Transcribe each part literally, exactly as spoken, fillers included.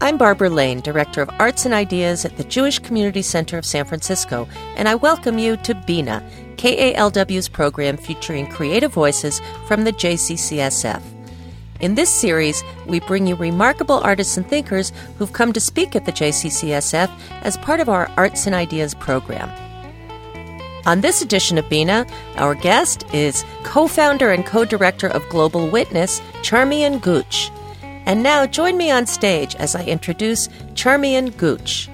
I'm Barbara Lane, Director of Arts and Ideas at the Jewish Community Center of San Francisco, and I welcome you to Bina, K A L W's program featuring creative voices from the J C C S F. In this series, we bring you remarkable artists and thinkers who've come to speak at the J C C S F as part of our Arts and Ideas program. On this edition of Bina, our guest is co-founder and co-director of Global Witness, Charmian Gooch. And now join me on stage as I introduce Charmian Gooch.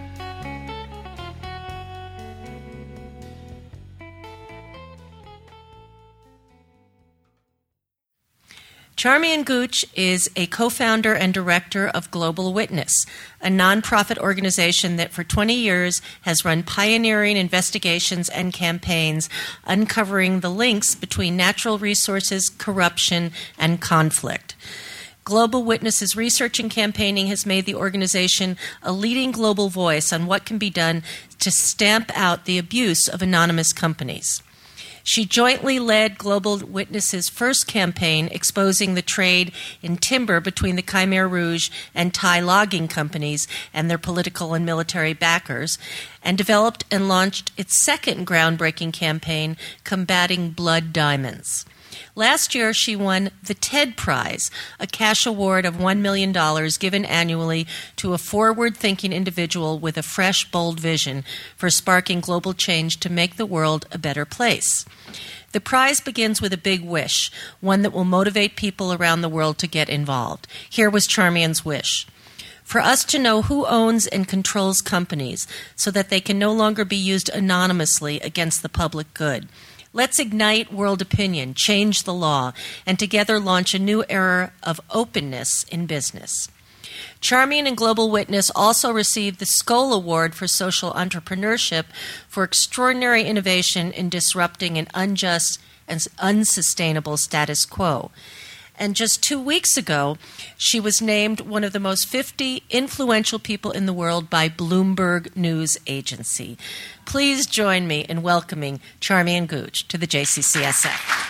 Charmian Gooch is a co-founder and director of Global Witness, a nonprofit organization that for twenty years has run pioneering investigations and campaigns uncovering the links between natural resources, corruption, and conflict. Global Witness's research and campaigning has made the organization a leading global voice on what can be done to stamp out the abuse of anonymous companies. She jointly led Global Witness's first campaign exposing the trade in timber between the Khmer Rouge and Thai logging companies and their political and military backers, and developed and launched its second groundbreaking campaign, Combating Blood Diamonds. Last year, she won the TED Prize, a cash award of one million dollars given annually to a forward-thinking individual with a fresh, bold vision for sparking global change to make the world a better place. The prize begins with a big wish, one that will motivate people around the world to get involved. Here was Charmian's wish: for us to know who owns and controls companies so that they can no longer be used anonymously against the public good. Let's ignite world opinion, change the law, and together launch a new era of openness in business. Charmian and Global Witness also received the Skoll Award for Social Entrepreneurship for extraordinary innovation in disrupting an unjust and unsustainable status quo. And just two weeks ago, she was named one of the most fifty influential people in the world by Bloomberg News Agency. Please join me in welcoming Charmian Gooch to the J C C S F.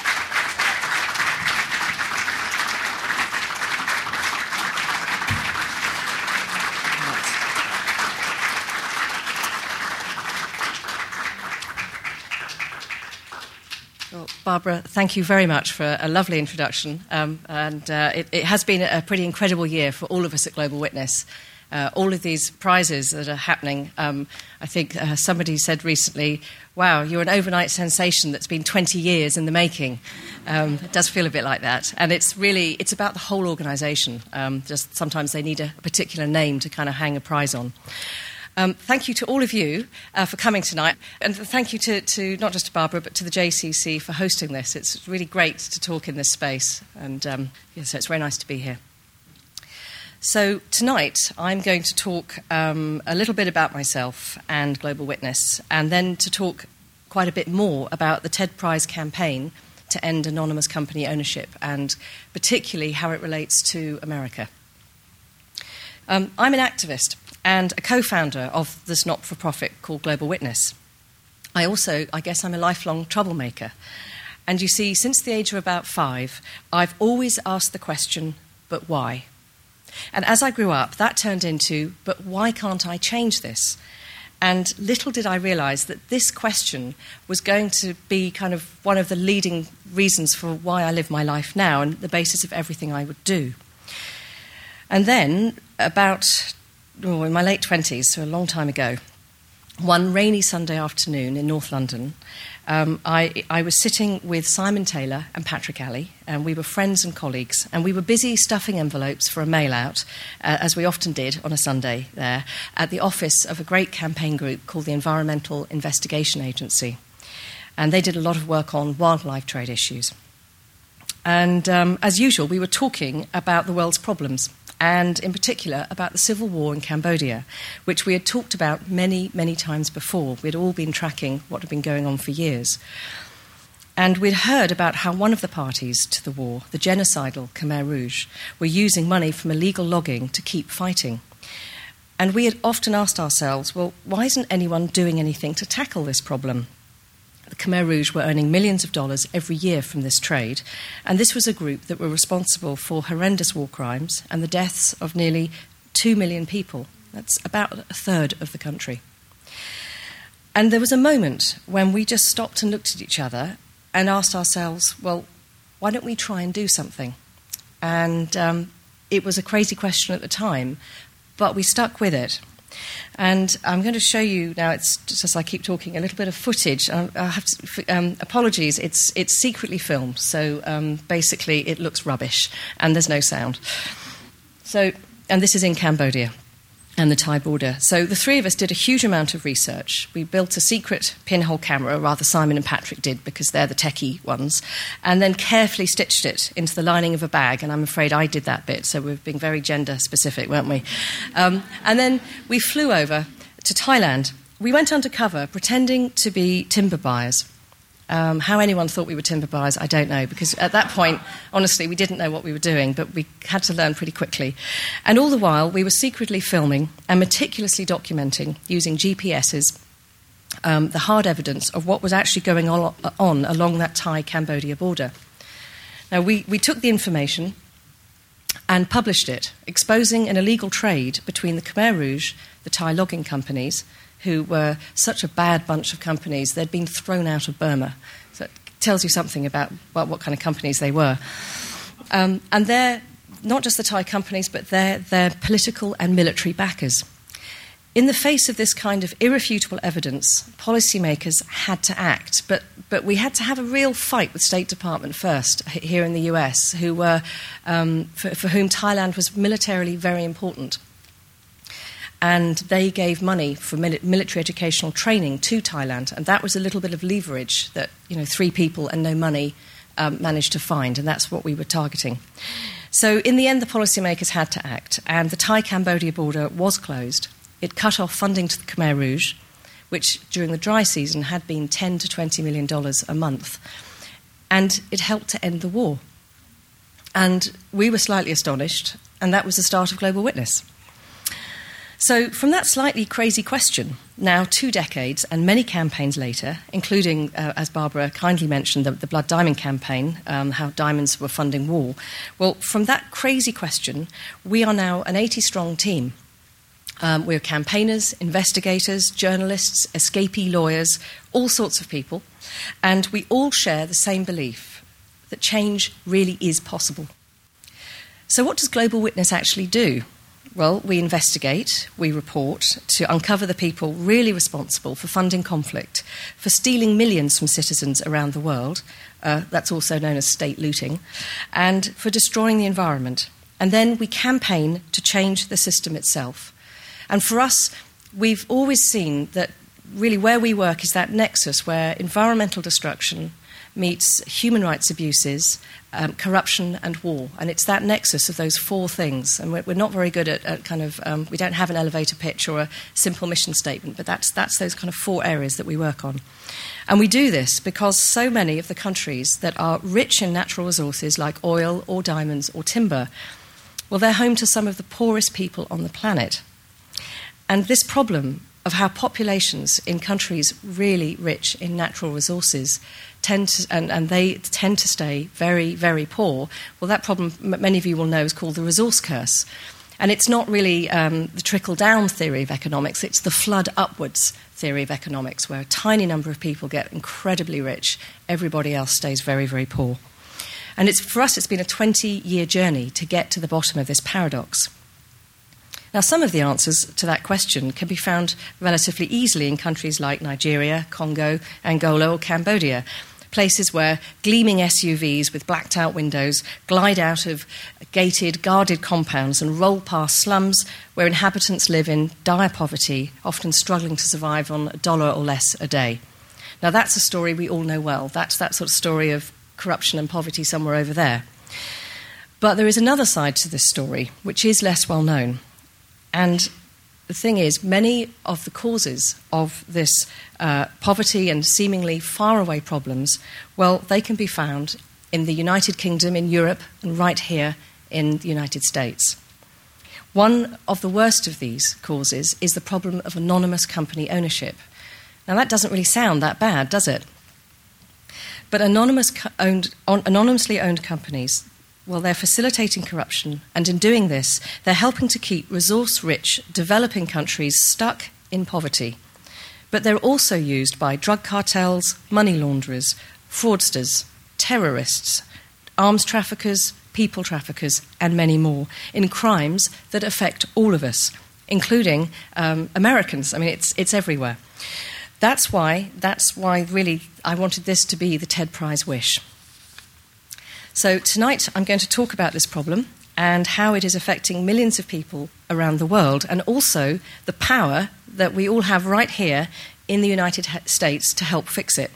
Barbara, thank you very much for a lovely introduction. Um, and uh, it, it has been a pretty incredible year for all of us at Global Witness. Uh, all of these prizes that are happening, um, I think uh, somebody said recently, wow, you're an overnight sensation that's been twenty years in the making. Um, it does feel a bit like that. And it's really, it's about the whole organisation. Um, just sometimes they need a, a particular name to kind of hang a prize on. Um, thank you to all of you uh, for coming tonight, and thank you to, to not just to Barbara but to the J C C for hosting this. It's really great to talk in this space, and um, yeah, so it's very nice to be here. So tonight I'm going to talk um, a little bit about myself and Global Witness, and then to talk quite a bit more about the TED Prize campaign to end anonymous company ownership, and particularly how it relates to America. Um, I'm an activist and a co-founder of this not-for-profit called Global Witness. I also, I guess I'm a lifelong troublemaker. And you see, since the age of about five, I've always asked the question, but why? And as I grew up, that turned into, but why can't I change this? And little did I realise that this question was going to be kind of one of the leading reasons for why I live my life now and the basis of everything I would do. And then, about Oh, in my late twenties, so a long time ago, one rainy Sunday afternoon in North London, um, I, I was sitting with Simon Taylor and Patrick Alley, and we were friends and colleagues, and we were busy stuffing envelopes for a mail-out, uh, as we often did on a Sunday there, at the office of a great campaign group called the Environmental Investigation Agency. And they did a lot of work on wildlife trade issues. And um, as usual, we were talking about the world's problems, and in particular about the civil war in Cambodia, which we had talked about many, many times before. We'd all been tracking what had been going on for years. And we'd heard about how one of the parties to the war, the genocidal Khmer Rouge, were using money from illegal logging to keep fighting. And we had often asked ourselves, well, why isn't anyone doing anything to tackle this problem? The Khmer Rouge were earning millions of dollars every year from this trade, and this was a group that were responsible for horrendous war crimes and the deaths of nearly two million people. That's about a third of the country. And there was a moment when we just stopped and looked at each other and asked ourselves, well, why don't we try and do something? And um, it was a crazy question at the time, but we stuck with it. And I'm going to show you now, it's just as I keep talking, a little bit of footage. I, I have to, um, apologies, it's, it's secretly filmed, so um, basically it looks rubbish and there's no sound. So, and this is in Cambodia and the Thai border. So the three of us did a huge amount of research. We built a secret pinhole camera, rather Simon and Patrick did because they're the techie ones, and then carefully stitched it into the lining of a bag, and I'm afraid I did that bit, so we're being very gender specific, weren't we? Um, and then we flew over to Thailand. We went undercover pretending to be timber buyers. Um, how anyone thought we were timber buyers, I don't know, because at that point, honestly, we didn't know what we were doing, but we had to learn pretty quickly. And all the while, we were secretly filming and meticulously documenting, using G P S's, um, the hard evidence of what was actually going on, on along that Thai-Cambodia border. Now, we, we took the information and published it, exposing an illegal trade between the Khmer Rouge, the Thai logging companies, who were such a bad bunch of companies, they'd been thrown out of Burma. So it tells you something about well, what kind of companies they were. Um, and they're not just the Thai companies, but they're, they're political and military backers. In the face of this kind of irrefutable evidence, policymakers had to act, but, but we had to have a real fight with State Department first, here in the U S, who were, um, for, for whom Thailand was militarily very important. And they gave money for military educational training to Thailand, and that was a little bit of leverage that, you know, three people and no money um, managed to find, and that's what we were targeting. So in the end, the policymakers had to act, and the Thai-Cambodia border was closed. It cut off funding to the Khmer Rouge, which during the dry season had been ten to twenty million dollars a month, and it helped to end the war. And we were slightly astonished, and that was the start of Global Witness. So from that slightly crazy question, now two decades and many campaigns later, including, uh, as Barbara kindly mentioned, the, the Blood Diamond campaign, um, how diamonds were funding war, well, from that crazy question, we are now an eighty-strong team. Um, we're campaigners, investigators, journalists, escapee lawyers, all sorts of people, and we all share the same belief that change really is possible. So what does Global Witness actually do? Well, we investigate, we report to uncover the people really responsible for funding conflict, for stealing millions from citizens around the world, uh, that's also known as state looting, and for destroying the environment. And then we campaign to change the system itself. And for us, we've always seen that really where we work is that nexus where environmental destruction meets human rights abuses, um, corruption and war. And it's that nexus of those four things. And we're, we're not very good at, at kind of, um, we don't have an elevator pitch or a simple mission statement, but that's, that's those kind of four areas that we work on. And we do this because so many of the countries that are rich in natural resources like oil or diamonds or timber, well, they're home to some of the poorest people on the planet. And this problem of how populations in countries really rich in natural resources tend to, and, and they tend to stay very, very poor, well, that problem, many of you will know, is called the resource curse. And it's not really um, the trickle-down theory of economics, it's the flood upwards theory of economics, where a tiny number of people get incredibly rich, everybody else stays very, very poor. And it's, for us, it's been a twenty-year journey to get to the bottom of this paradox. Now, some of the answers to that question can be found relatively easily in countries like Nigeria, Congo, Angola, or Cambodia, places where gleaming S U Vs with blacked-out windows glide out of gated, guarded compounds and roll past slums where inhabitants live in dire poverty, often struggling to survive on a dollar or less a day. Now, that's a story we all know well. That's that sort of story of corruption and poverty somewhere over there. But there is another side to this story, which is less well known. And the thing is, many of the causes of this uh, poverty and seemingly faraway problems, well, they can be found in the United Kingdom, in Europe, and right here in the United States. One of the worst of these causes is the problem of anonymous company ownership. Now, that doesn't really sound that bad, does it? But anonymous co- owned, on, anonymously owned companies, Well, they're facilitating corruption, and in doing this, they're helping to keep resource-rich, developing countries stuck in poverty. But they're also used by drug cartels, money launderers, fraudsters, terrorists, arms traffickers, people traffickers, and many more, in crimes that affect all of us, including um, Americans. I mean, it's, it's everywhere. That's why, that's why, really, I wanted this to be the TED Prize wish. So tonight I'm going to talk about this problem and how it is affecting millions of people around the world, and also the power that we all have right here in the United States to help fix it.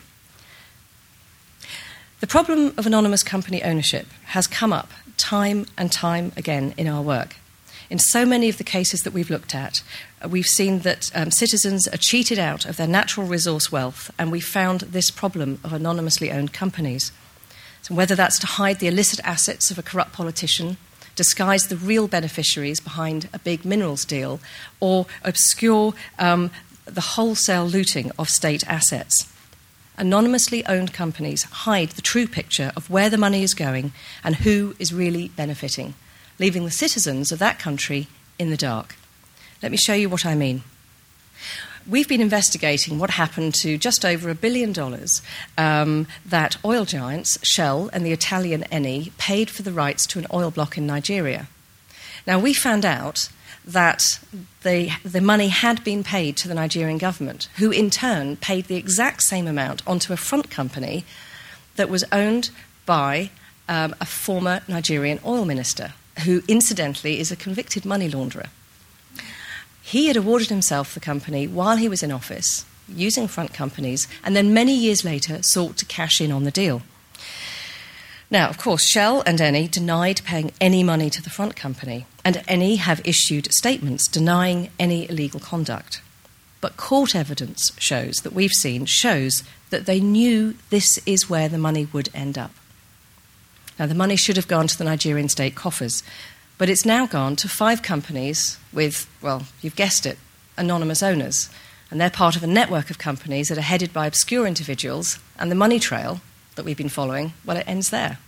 The problem of anonymous company ownership has come up time and time again in our work. In so many of the cases that we've looked at, we've seen that um, citizens are cheated out of their natural resource wealth, and we found this problem of anonymously owned companies. So whether that's to hide the illicit assets of a corrupt politician, disguise the real beneficiaries behind a big minerals deal, or obscure um, the wholesale looting of state assets. Anonymously owned companies hide the true picture of where the money is going and who is really benefiting, leaving the citizens of that country in the dark. Let me show you what I mean. We've been investigating what happened to just over a billion dollars um, that oil giants Shell and the Italian Eni paid for the rights to an oil block in Nigeria. Now, we found out that the, the money had been paid to the Nigerian government, who in turn paid the exact same amount onto a front company that was owned by um, a former Nigerian oil minister, who incidentally is a convicted money launderer. He had awarded himself the company while he was in office, using front companies, and then many years later sought to cash in on the deal. Now, of course, Shell and Eni denied paying any money to the front company, and Eni have issued statements denying any illegal conduct. But court evidence shows, that we've seen, shows that they knew this is where the money would end up. Now, the money should have gone to the Nigerian state coffers, but it's now gone to five companies with, well, you've guessed it, anonymous owners. And they're part of a network of companies that are headed by obscure individuals, and the money trail that we've been following, well, it ends there.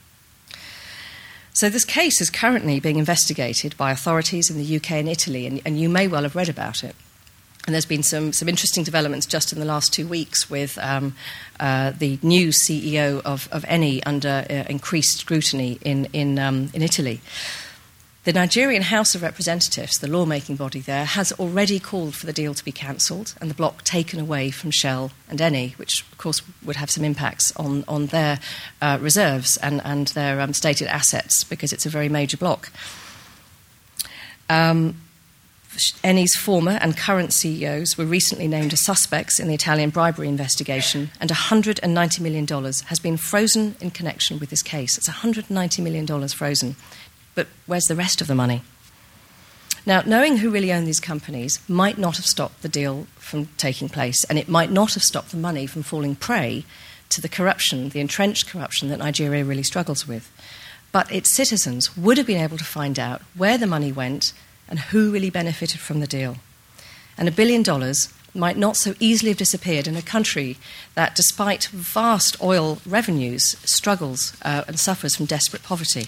So this case is currently being investigated by authorities in the U K and Italy, and, and you may well have read about it. And there's been some, some interesting developments just in the last two weeks with um, uh, the new C E O of, of Eni under uh, increased scrutiny in, in, um, in Italy. The Nigerian House of Representatives, the lawmaking body there, has already called for the deal to be cancelled and the block taken away from Shell and Eni, which, of course, would have some impacts on, on their uh, reserves and, and their um, stated assets, because it's a very major block. Um, Eni's former and current C E Os were recently named as suspects in the Italian bribery investigation, and one hundred ninety million dollars has been frozen in connection with this case. It's one hundred ninety million dollars frozen. But where's the rest of the money? Now, knowing who really owned these companies might not have stopped the deal from taking place, and it might not have stopped the money from falling prey to the corruption, the entrenched corruption that Nigeria really struggles with. But its citizens would have been able to find out where the money went and who really benefited from the deal. And a billion dollars might not so easily have disappeared in a country that, despite vast oil revenues, struggles uh, and suffers from desperate poverty.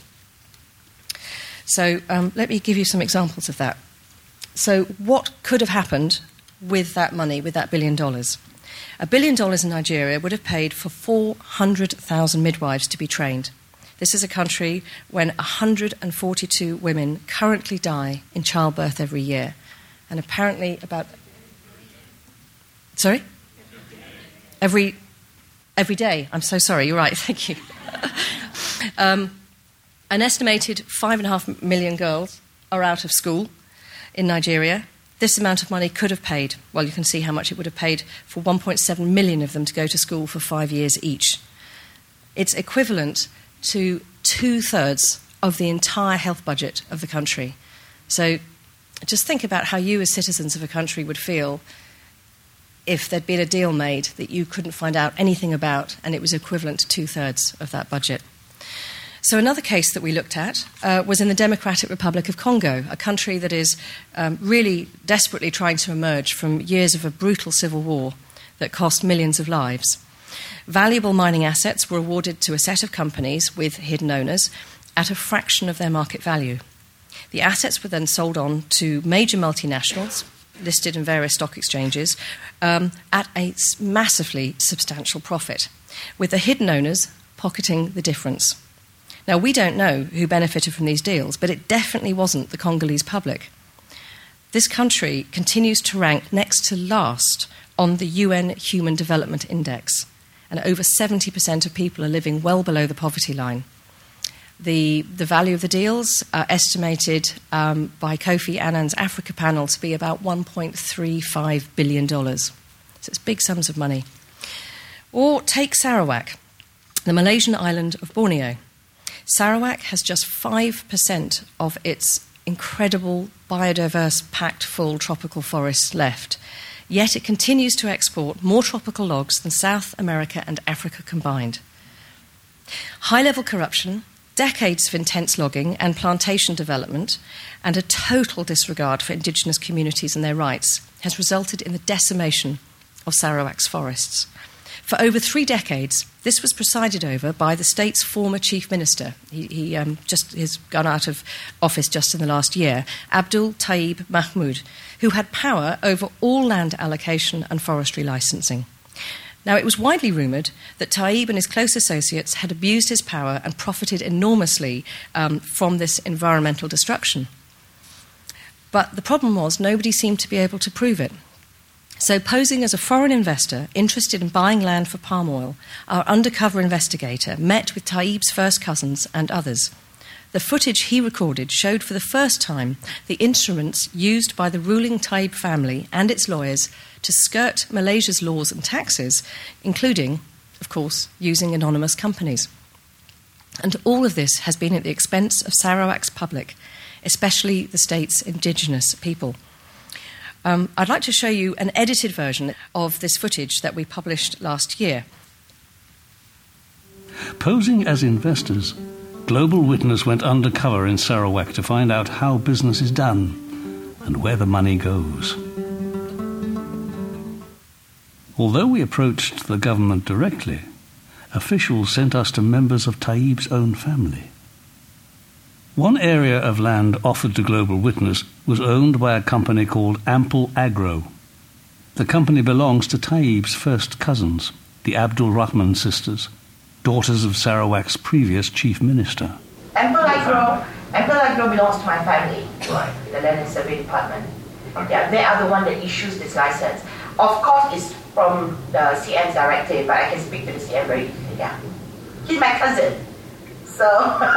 So um, let me give you some examples of that. So what could have happened with that money, with that billion dollars? A billion dollars in Nigeria would have paid for four hundred thousand midwives to be trained. This is a country when one hundred forty-two women currently die in childbirth every year. And apparently about... Sorry? Every, every day. I'm so sorry. You're right. Thank you. um, An estimated five and a half million girls are out of school in Nigeria. This amount of money could have paid, well, you can see how much it would have paid for one point seven million of them to go to school for five years each. It's equivalent to two-thirds of the entire health budget of the country. So just think about how you as citizens of a country would feel if there'd been a deal made that you couldn't find out anything about, and it was equivalent to two-thirds of that budget. So another case that we looked at uh, was in the Democratic Republic of Congo, a country that is um, really desperately trying to emerge from years of a brutal civil war that cost millions of lives. Valuable mining assets were awarded to a set of companies with hidden owners, at a fraction of their market value. The assets were then sold on to major multinationals, listed in various stock exchanges, um, at a massively substantial profit, with the hidden owners pocketing the difference. Now, we don't know who benefited from these deals, but it definitely wasn't the Congolese public. This country continues to rank next to last on the U N Human Development Index, and over seventy percent of people are living well below the poverty line. The, the value of the deals are estimated um, by Kofi Annan's Africa panel to be about one point three five billion dollars. So it's big sums of money. Or take Sarawak, the Malaysian island of Borneo. Sarawak has just five percent of its incredible, biodiverse, packed full tropical forests left. Yet it continues to export more tropical logs than South America and Africa combined. High-level corruption, decades of intense logging and plantation development, and a total disregard for indigenous communities and their rights has resulted in the decimation of Sarawak's forests. For over three decades, this was presided over by the state's former chief minister. He, he um, just has gone out of office just in the last year, Abdul Taib Mahmoud, who had power over all land allocation and forestry licensing. Now, it was widely rumoured that Taib and his close associates had abused his power and profited enormously um, from this environmental destruction. But the problem was nobody seemed to be able to prove it. So, posing as a foreign investor interested in buying land for palm oil, our undercover investigator met with Taib's first cousins and others. The footage he recorded showed for the first time the instruments used by the ruling Taib family and its lawyers to skirt Malaysia's laws and taxes, including, of course, using anonymous companies. And all of this has been at the expense of Sarawak's public, especially the state's indigenous people. Um, I'd like to show you an edited version of this footage that we published last year. Posing as investors, Global Witness went undercover in Sarawak to find out how business is done and where the money goes. Although we approached the government directly, officials sent us to members of Taib's own family. One area of land offered to Global Witness was owned by a company called Ample Agro. The company belongs to Taib's first cousins, the Abdul Rahman sisters, daughters of Sarawak's previous chief minister. Ample Agro, Ample Agro belongs to my family, right? The Land and Survey Department. Okay. Yeah, they are the one that issues this license. Of course, it's from the C M's directive, but I can speak to the C M very easily. Yeah, he's my cousin. So,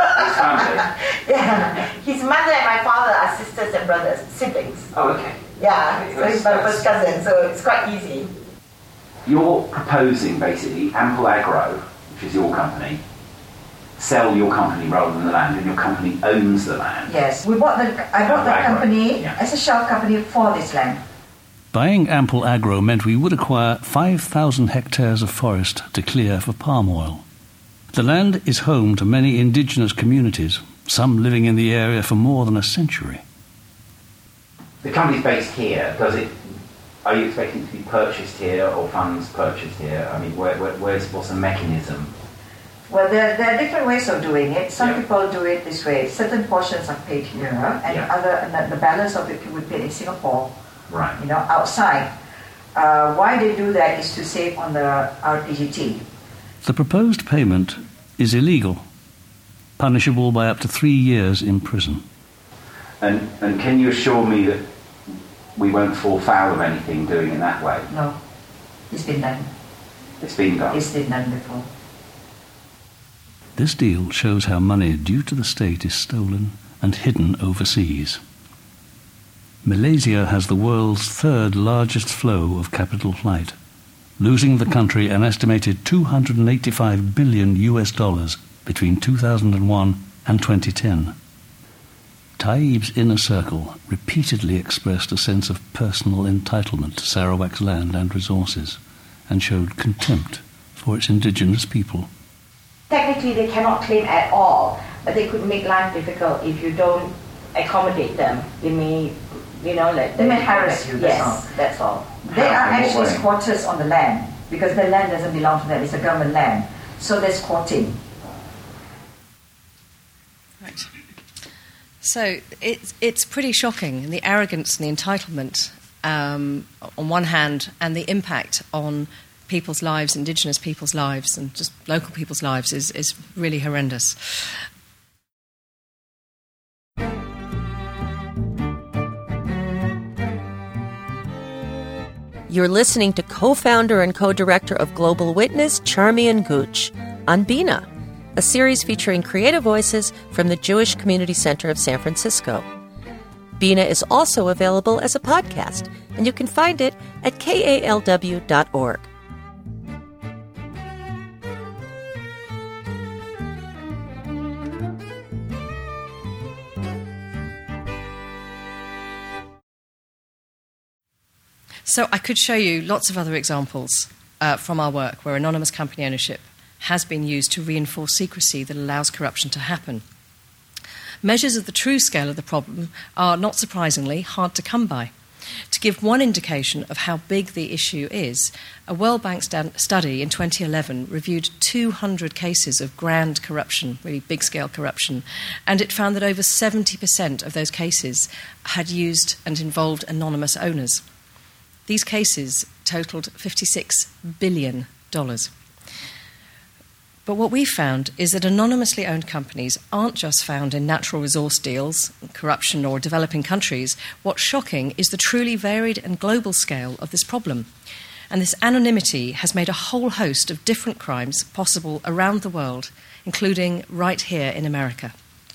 yeah, his mother and my father are sisters and brothers, siblings. Oh, okay. Yeah, okay, so he's my first cousin, so it's quite easy. You're proposing, basically, Ample Agro, which is your company, sell your company rather than the land, and your company owns the land. Yes, we bought the. I bought the company yeah. as a shell company for this land. Buying Ample Agro meant we would acquire five thousand hectares of forest to clear for palm oil. The land is home to many indigenous communities, some living in the area for more than a century. The company's based here. Does it? Are you expecting it to be purchased here or funds purchased here? I mean, where, where, where's what's the mechanism? Well, there, there are different ways of doing it. Some yeah. people do it this way. Certain portions are paid here, and yeah. other and the balance of it will be paid in Singapore. Right. You know, outside. Uh, why they do that is to save on the R P G T. The proposed payment is illegal, punishable by up to three years in prison. And and can you assure me that we won't fall foul of anything doing it that way? No, it's been done. It's been done. It's been done before. This deal shows how money due to the state is stolen and hidden overseas. Malaysia has the world's third largest flow of capital flight, losing the country an estimated two hundred eighty-five billion U S dollars between two thousand one and twenty ten. Taib's inner circle repeatedly expressed a sense of personal entitlement to Sarawak's land and resources and showed contempt for its indigenous people. Technically, they cannot claim at all, but they could make life difficult if you don't accommodate them. They may, you know, like they may harass you. That's yes, all. that's all. They are actually squatters on the land because the land doesn't belong to them. It's a government land, so they're squatting. Correct. So it's, it's pretty shocking, and the arrogance and the entitlement um, on one hand, and the impact on people's lives, Indigenous people's lives, and just local people's lives is, is really horrendous. You're listening to co-founder and co-director of Global Witness, Charmian Gooch, on Bina, a series featuring creative voices from the Jewish Community Center of San Francisco. Bina is also available as a podcast, and you can find it at K A L W dot org. So I could show you lots of other examples uh, from our work where anonymous company ownership has been used to reinforce secrecy that allows corruption to happen. Measures of the true scale of the problem are, not surprisingly, hard to come by. To give one indication of how big the issue is, a World Bank st- study in twenty eleven reviewed two hundred cases of grand corruption, really big-scale corruption, and it found that over seventy percent of those cases had used and involved anonymous owners. These cases totaled fifty-six billion dollars. But what we found is that anonymously owned companies aren't just found in natural resource deals, corruption, or developing countries. What's shocking is the truly varied and global scale of this problem. And this anonymity has made a whole host of different crimes possible around the world, including right here in America.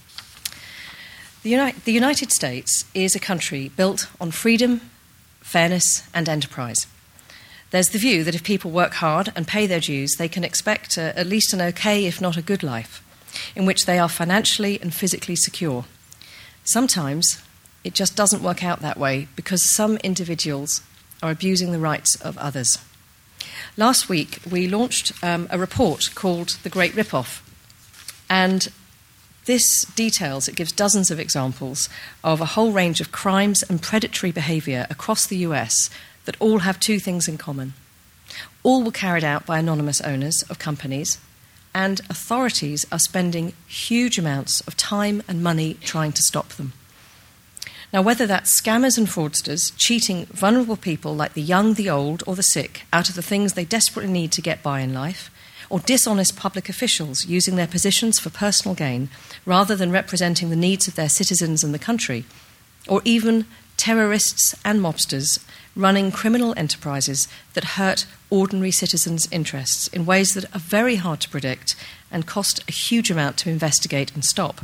The, Uni- the United States is a country built on freedom, fairness, and enterprise. There's the view that if people work hard and pay their dues, they can expect uh, at least an okay, if not a good life, in which they are financially and physically secure. Sometimes it just doesn't work out that way because some individuals are abusing the rights of others. Last week, we launched um, a report called The Great Ripoff, and this details, it gives dozens of examples of a whole range of crimes and predatory behaviour across the U S that all have two things in common. All were carried out by anonymous owners of companies, and authorities are spending huge amounts of time and money trying to stop them. Now, whether that's scammers and fraudsters cheating vulnerable people like the young, the old, or the sick out of the things they desperately need to get by in life, or dishonest public officials using their positions for personal gain rather than representing the needs of their citizens and the country, or even terrorists and mobsters running criminal enterprises that hurt ordinary citizens' interests in ways that are very hard to predict and cost a huge amount to investigate and stop.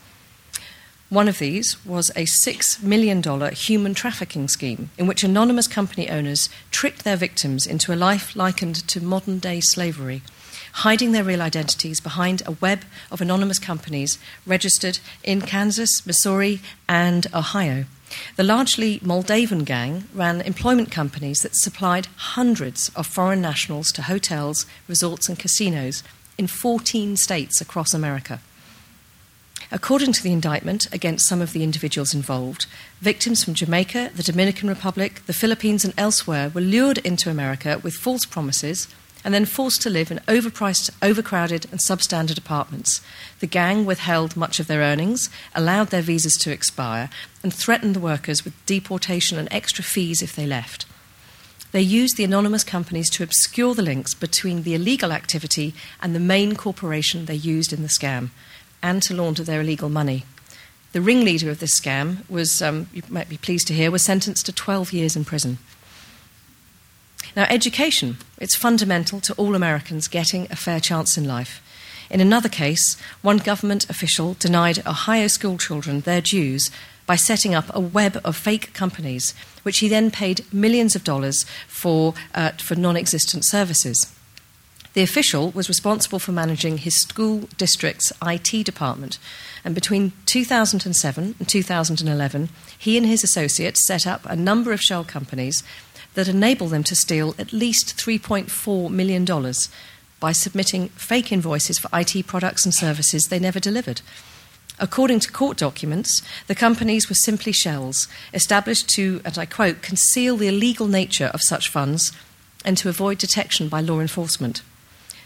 One of these was a six million dollars human trafficking scheme in which anonymous company owners tricked their victims into a life likened to modern-day slavery, hiding their real identities behind a web of anonymous companies registered in Kansas, Missouri, and Ohio. The largely Moldavan gang ran employment companies that supplied hundreds of foreign nationals to hotels, resorts, and casinos in fourteen states across America. According to the indictment against some of the individuals involved, victims from Jamaica, the Dominican Republic, the Philippines, and elsewhere were lured into America with false promises and then forced to live in overpriced, overcrowded, and substandard apartments. The gang withheld much of their earnings, allowed their visas to expire, and threatened the workers with deportation and extra fees if they left. They used the anonymous companies to obscure the links between the illegal activity and the main corporation they used in the scam, and to launder their illegal money. The ringleader of this scam was, um, you might be pleased to hear, was sentenced to twelve years in prison. Now, education, it's fundamental to all Americans getting a fair chance in life. In another case, one government official denied Ohio school children their dues by setting up a web of fake companies, which he then paid millions of dollars for, uh, for non-existent services. The official was responsible for managing his school district's I T department, and between two thousand seven and two thousand eleven, he and his associates set up a number of shell companies that enable them to steal at least three point four million dollars by submitting fake invoices for I T products and services they never delivered. According to court documents, the companies were simply shells, established to, and I quote, conceal the illegal nature of such funds and to avoid detection by law enforcement.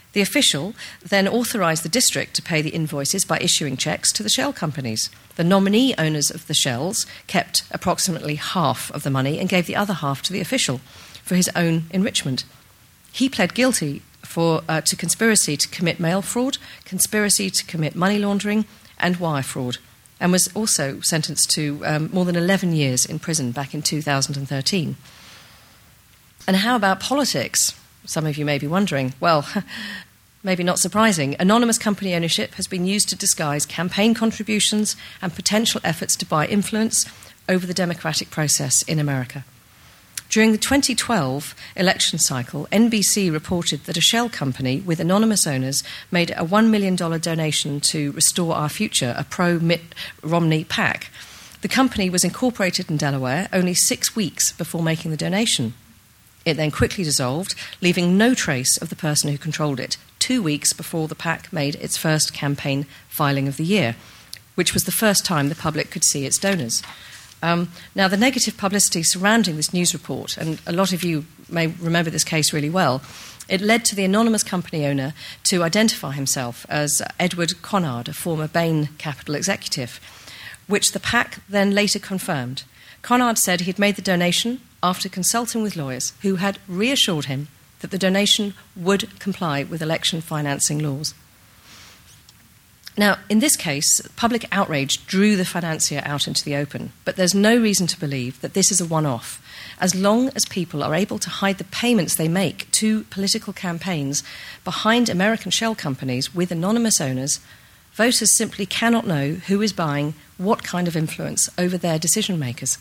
The official then authorised the district to pay the invoices by issuing cheques to the shell companies. The nominee owners of the shells kept approximately half of the money and gave the other half to the official for his own enrichment. He pled guilty for, uh, to conspiracy to commit mail fraud, conspiracy to commit money laundering, and wire fraud, and was also sentenced to um, more than eleven years in prison back in two thousand thirteen. And how about politics? Some of you may be wondering. Well, maybe not surprising. Anonymous company ownership has been used to disguise campaign contributions and potential efforts to buy influence over the democratic process in America. During the twenty twelve election cycle, N B C reported that a shell company with anonymous owners made a one million dollars donation to Restore Our Future, a pro-Mitt Romney PAC. The company was incorporated in Delaware only six weeks before making the donation. It then quickly dissolved, leaving no trace of the person who controlled it, two weeks before the PAC made its first campaign filing of the year, which was the first time the public could see its donors. Um, now, the negative publicity surrounding this news report, and a lot of you may remember this case really well, it led to the anonymous company owner to identify himself as Edward Conard, a former Bain Capital executive, which the PAC then later confirmed. Conard said he'd made the donation after consulting with lawyers who had reassured him that the donation would comply with election financing laws. Now, in this case, public outrage drew the financier out into the open, but there's no reason to believe that this is a one-off. As long as people are able to hide the payments they make to political campaigns behind American shell companies with anonymous owners, voters simply cannot know who is buying what kind of influence over their decision-makers.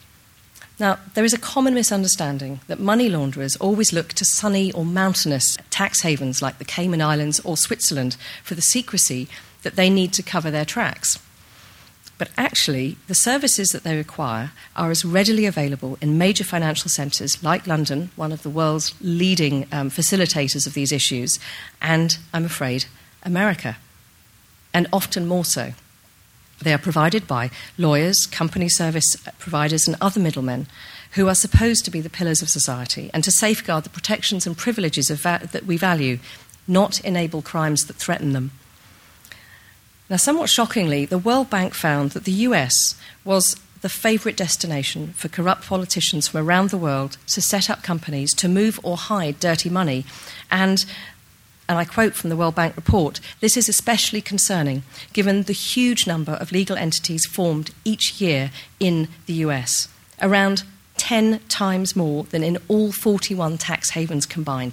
Now, there is a common misunderstanding that money launderers always look to sunny or mountainous tax havens like the Cayman Islands or Switzerland for the secrecy that they need to cover their tracks. But actually, the services that they require are as readily available in major financial centres like London, one of the world's leading um, facilitators of these issues, and, I'm afraid, America, and often more so. They are provided by lawyers, company service providers, and other middlemen who are supposed to be the pillars of society and to safeguard the protections and privileges of va- that we value, not enable crimes that threaten them. Now, somewhat shockingly, the World Bank found that the U S was the favourite destination for corrupt politicians from around the world to set up companies to move or hide dirty money. And, and I quote from the World Bank report, this is especially concerning given the huge number of legal entities formed each year in the U S, around ten times more than in all forty-one tax havens combined.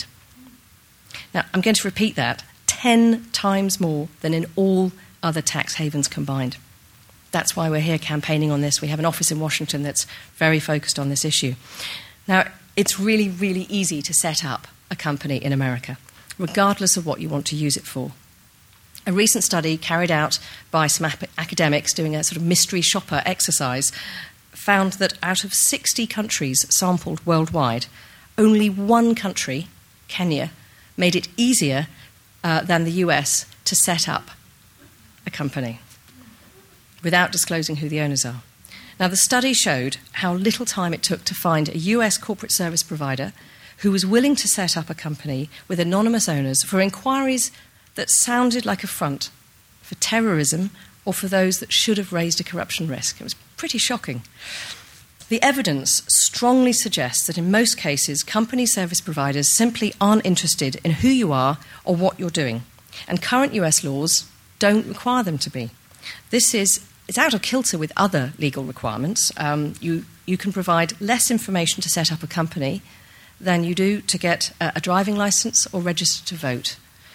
Now, I'm going to repeat that, ten times more than in all other tax havens combined. That's why we're here campaigning on this. We have an office in Washington that's very focused on this issue. Now, it's really, really easy to set up a company in America, regardless of what you want to use it for. A recent study carried out by some ap- academics doing a sort of mystery shopper exercise found that out of sixty countries sampled worldwide, only one country, Kenya, made it easier uh, than the U S to set up a company without disclosing who the owners are. Now, the study showed how little time it took to find a U S corporate service provider who was willing to set up a company with anonymous owners for inquiries that sounded like a front for terrorism or for those that should have raised a corruption risk. It was pretty shocking. The evidence strongly suggests that in most cases, company service providers simply aren't interested in who you are or what you're doing, and current U S laws don't require them to be. This is it's out of kilter with other legal requirements. Um, you, you can provide less information to set up a company than you do to get a, a driving license or register to vote.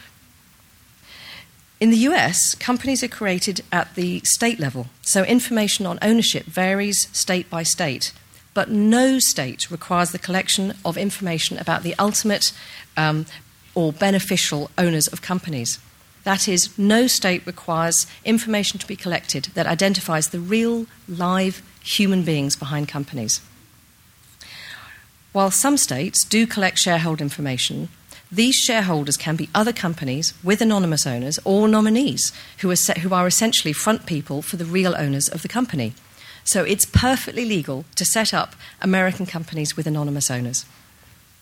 In the U S, companies are created at the state level, so information on ownership varies state by state, but no state requires the collection of information about the ultimate um, or beneficial owners of companies. That is, no state requires information to be collected that identifies the real, live human beings behind companies. While some states do collect shareholder information, these shareholders can be other companies with anonymous owners or nominees who are, se- who are essentially front people for the real owners of the company. So it's perfectly legal to set up American companies with anonymous owners.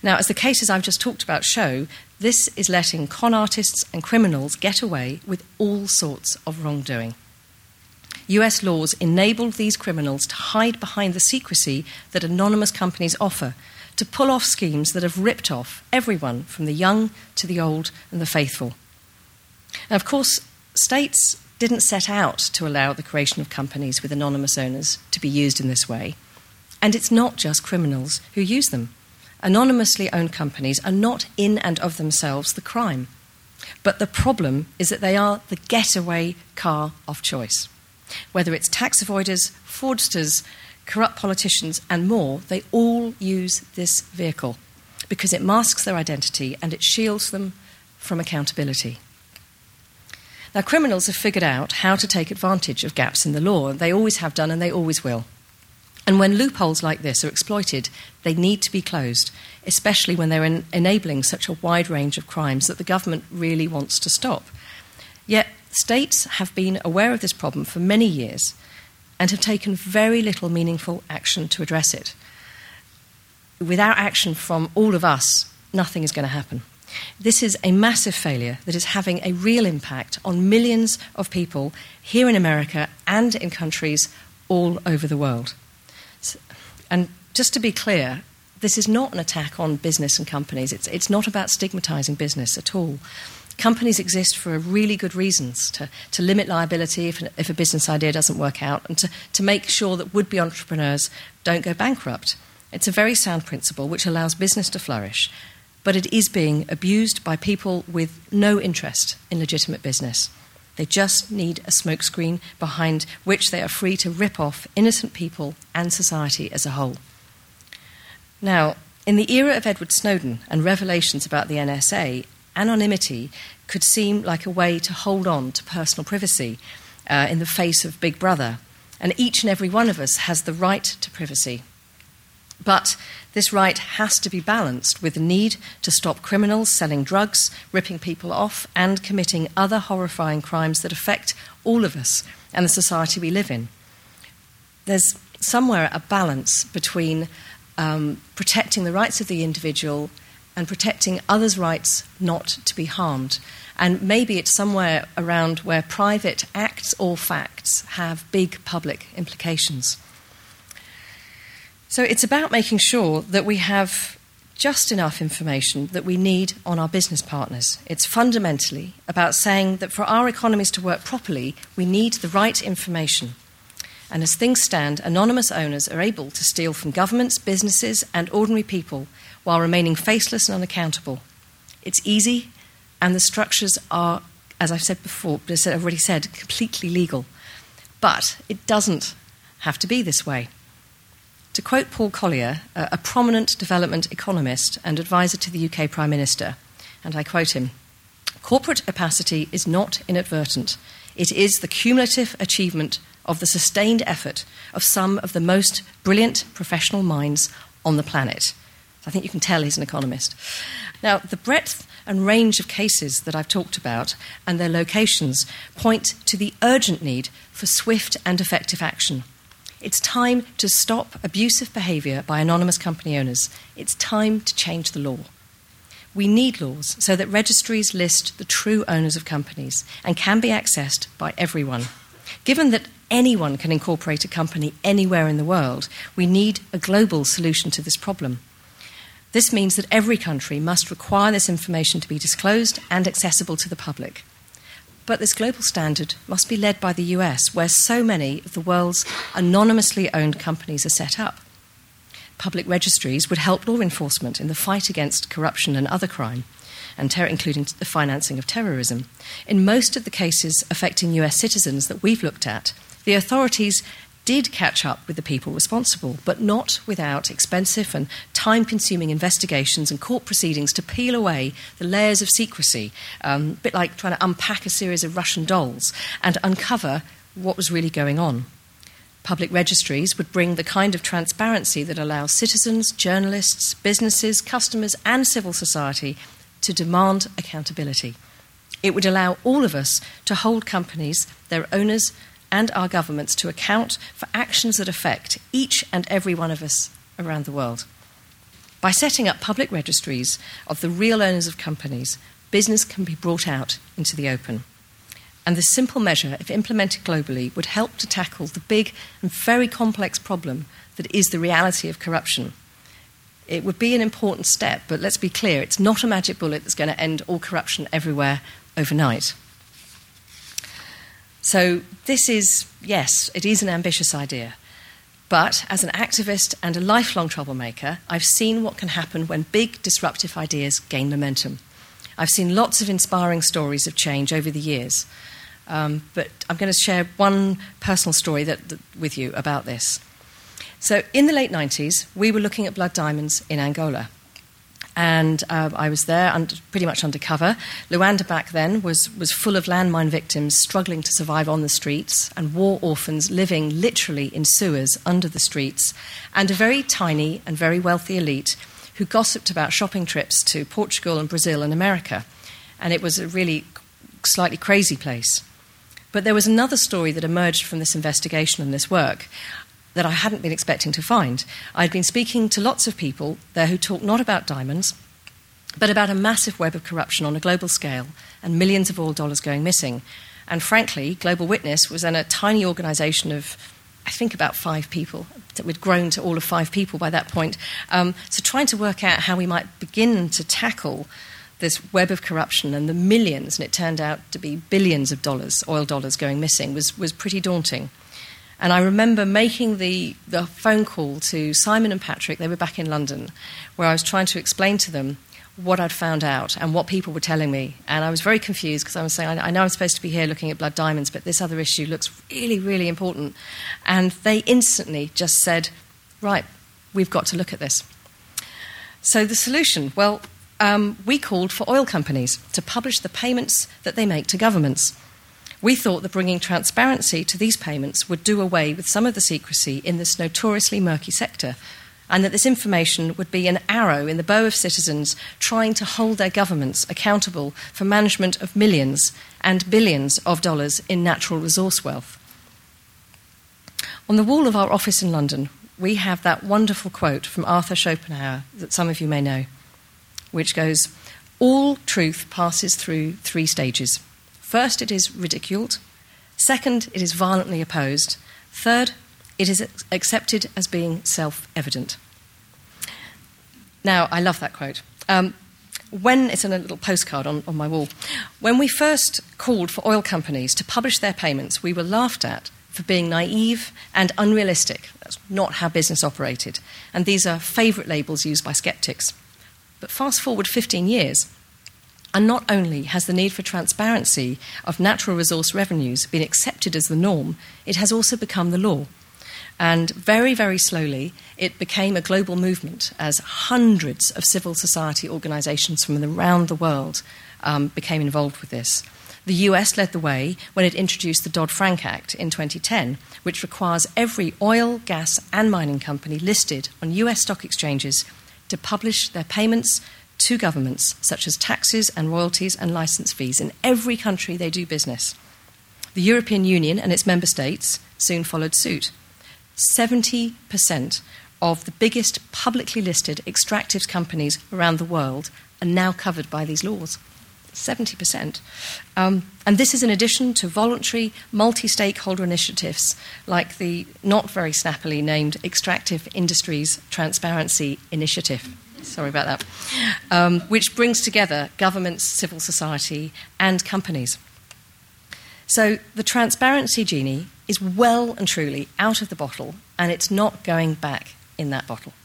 Now, as the cases I've just talked about show, this is letting con artists and criminals get away with all sorts of wrongdoing. U S laws enable these criminals to hide behind the secrecy that anonymous companies offer, to pull off schemes that have ripped off everyone from the young to the old and the faithful. Now, of course, states didn't set out to allow the creation of companies with anonymous owners to be used in this way. And it's not just criminals who use them. Anonymously owned companies are not in and of themselves the crime. But the problem is that they are the getaway car of choice. Whether it's tax avoiders, fraudsters, corrupt politicians, and more, they all use this vehicle because it masks their identity and it shields them from accountability. Now, criminals have figured out how to take advantage of gaps in the law. They always have done and they always will. And when loopholes like this are exploited, they need to be closed, especially when they're en- enabling such a wide range of crimes that the government really wants to stop. Yet, states have been aware of this problem for many years and have taken very little meaningful action to address it. Without action from all of us, nothing is going to happen. This is a massive failure that is having a real impact on millions of people here in America and in countries all over the world. And just to be clear, this is not an attack on business and companies. It's, it's not about stigmatizing business at all. Companies exist for really good reasons, to, to limit liability if, if a business idea doesn't work out and to, to make sure that would-be entrepreneurs don't go bankrupt. It's a very sound principle which allows business to flourish, but it is being abused by people with no interest in legitimate business. They just need a smokescreen behind which they are free to rip off innocent people and society as a whole. Now, in the era of Edward Snowden and revelations about the N S A, anonymity could seem like a way to hold on to personal privacy uh, in the face of Big Brother, and each and every one of us has the right to privacy. But this right has to be balanced with the need to stop criminals selling drugs, ripping people off, and committing other horrifying crimes that affect all of us and the society we live in. There's somewhere a balance between um, protecting the rights of the individual and protecting others' rights not to be harmed. And maybe it's somewhere around where private acts or facts have big public implications. So it's about making sure that we have just enough information that we need on our business partners. It's fundamentally about saying that for our economies to work properly, we need the right information. And as things stand, anonymous owners are able to steal from governments, businesses, and ordinary people while remaining faceless and unaccountable. It's easy, and the structures are, as I've said before, as I've already said, completely legal. But it doesn't have to be this way. To quote Paul Collier, a prominent development economist and advisor to the U K Prime Minister, and I quote him, "Corporate opacity is not inadvertent. It is the cumulative achievement of the sustained effort of some of the most brilliant professional minds on the planet." I think you can tell he's an economist. Now, the breadth and range of cases that I've talked about and their locations point to the urgent need for swift and effective action. It's time to stop abusive behaviour by anonymous company owners. It's time to change the law. We need laws so that registries list the true owners of companies and can be accessed by everyone. Given that anyone can incorporate a company anywhere in the world, we need a global solution to this problem. This means that every country must require this information to be disclosed and accessible to the public. But this global standard must be led by the U S, where so many of the world's anonymously owned companies are set up. Public registries would help law enforcement in the fight against corruption and other crime, and ter- including the financing of terrorism. In most of the cases affecting U S citizens that we've looked at, the authorities did catch up with the people responsible, but not without expensive and time-consuming investigations and court proceedings to peel away the layers of secrecy, um, a bit like trying to unpack a series of Russian dolls and uncover what was really going on. Public registries would bring the kind of transparency that allows citizens, journalists, businesses, customers, and civil society to demand accountability. It would allow all of us to hold companies, their owners, and our governments to account for actions that affect each and every one of us around the world. By setting up public registries of the real owners of companies, business can be brought out into the open. And this simple measure, if implemented globally, would help to tackle the big and very complex problem that is the reality of corruption. It would be an important step, but let's be clear, it's not a magic bullet that's going to end all corruption everywhere overnight. So this is, yes, it is an ambitious idea. But as an activist and a lifelong troublemaker, I've seen what can happen when big disruptive ideas gain momentum. I've seen lots of inspiring stories of change over the years. Um, but I'm going to share one personal story that, that, with you about this. So in the late nineties, we were looking at blood diamonds in Angola. And uh, I was there under, pretty much undercover. Luanda back then was, was full of landmine victims struggling to survive on the streets and war orphans living literally in sewers under the streets, and a very tiny and very wealthy elite who gossiped about shopping trips to Portugal and Brazil and America. And it was a really slightly crazy place. But there was another story that emerged from this investigation and this work that I hadn't been expecting to find. I'd been speaking to lots of people there who talked not about diamonds, but about a massive web of corruption on a global scale and millions of oil dollars going missing. And frankly, Global Witness was then a tiny organisation of, I think, about five people. We'd grown to all of five people by that point. Um, so trying to work out how we might begin to tackle this web of corruption and the millions, and it turned out to be billions of dollars, oil dollars going missing, was, was pretty daunting. And I remember making the, the phone call to Simon and Patrick, they were back in London, where I was trying to explain to them what I'd found out and what people were telling me. And I was very confused because I was saying, I, I know I'm supposed to be here looking at blood diamonds, but this other issue looks really, really important. And they instantly just said, right, we've got to look at this. So the solution, well, Um, we called for oil companies to publish the payments that they make to governments. We thought that bringing transparency to these payments would do away with some of the secrecy in this notoriously murky sector, and that this information would be an arrow in the bow of citizens trying to hold their governments accountable for management of millions and billions of dollars in natural resource wealth. On the wall of our office in London, we have that wonderful quote from Arthur Schopenhauer that some of you may know, which goes, all truth passes through three stages. First, it is ridiculed. Second, it is violently opposed. Third, it is accepted as being self-evident. Now, I love that quote. Um, when it's in a little postcard on, on my wall. When we first called for oil companies to publish their payments, we were laughed at for being naive and unrealistic. That's not how business operated. And these are favourite labels used by sceptics. But fast forward fifteen years, and not only has the need for transparency of natural resource revenues been accepted as the norm, it has also become the law. And very, very slowly, it became a global movement as hundreds of civil society organisations from around the world um, became involved with this. The U S led the way when it introduced the Dodd-Frank Act in twenty ten, which requires every oil, gas and mining company listed on U S stock exchanges to publish their payments to governments, such as taxes and royalties and licence fees in every country they do business. The European Union and its member states soon followed suit. seventy percent of the biggest publicly listed extractive companies around the world are now covered by these laws. seventy percent. Um, and this is in addition to voluntary multi-stakeholder initiatives like the not very snappily named Extractive Industries Transparency Initiative. Sorry about that. Um, which brings together governments, civil society, and companies. So the transparency genie is well and truly out of the bottle, and it's not going back in that bottle.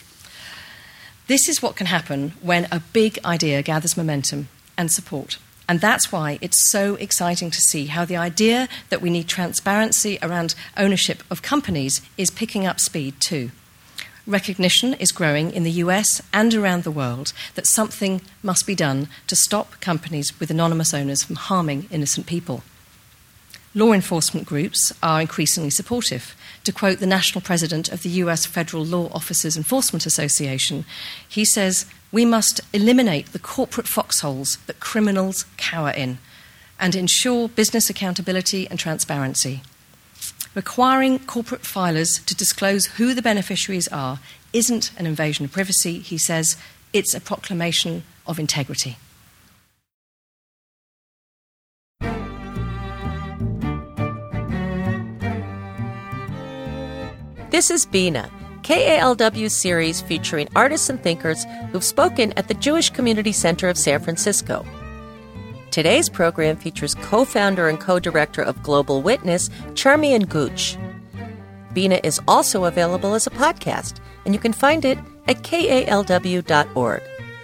This is what can happen when a big idea gathers momentum and support. And that's why it's so exciting to see how the idea that we need transparency around ownership of companies is picking up speed too. Recognition is growing in the U S and around the world that something must be done to stop companies with anonymous owners from harming innocent people. Law enforcement groups are increasingly supportive. To quote the national president of the U S Federal Law Officers Enforcement Association, he says, "We must eliminate the corporate foxholes that criminals cower in and ensure business accountability and transparency. Requiring corporate filers to disclose who the beneficiaries are isn't an invasion of privacy, he says, it's a proclamation of integrity. This is Bina, K A L W series featuring artists and thinkers who've spoken at the Jewish Community Center of San Francisco. Today's program features co-founder and co-director of Global Witness, Charmian Gooch. Bina is also available as a podcast, and you can find it at K A L W dot org.